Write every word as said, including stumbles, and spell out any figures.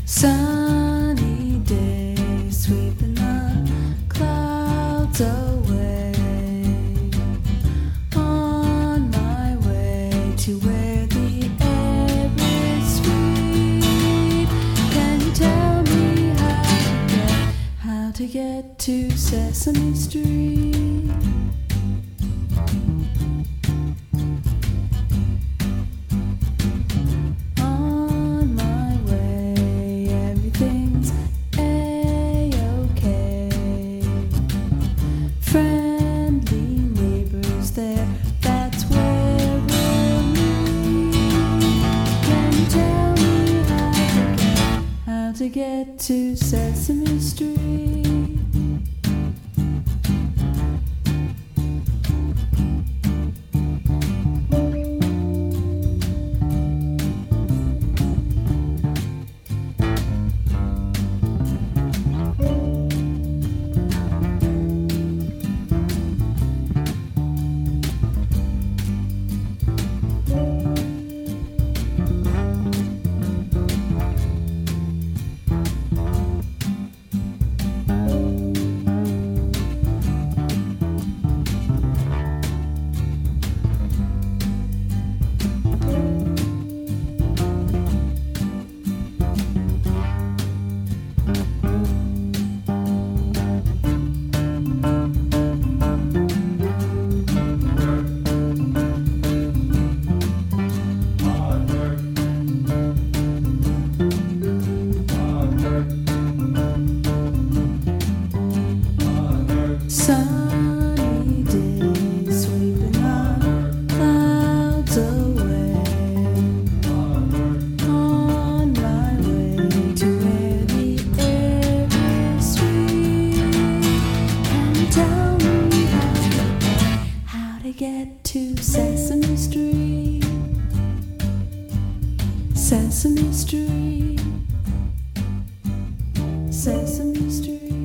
Sunny day, sweeping the clouds away. On my way to where the air is sweet. Can you tell me how to get, how to get to Sesame Street? To get to Sesame Street. Sunny day, sweeping the clouds away. On my way to where the air is sweet. Can you tell me how to get, how to get to Sesame Street? Sesame Street, Sesame Street.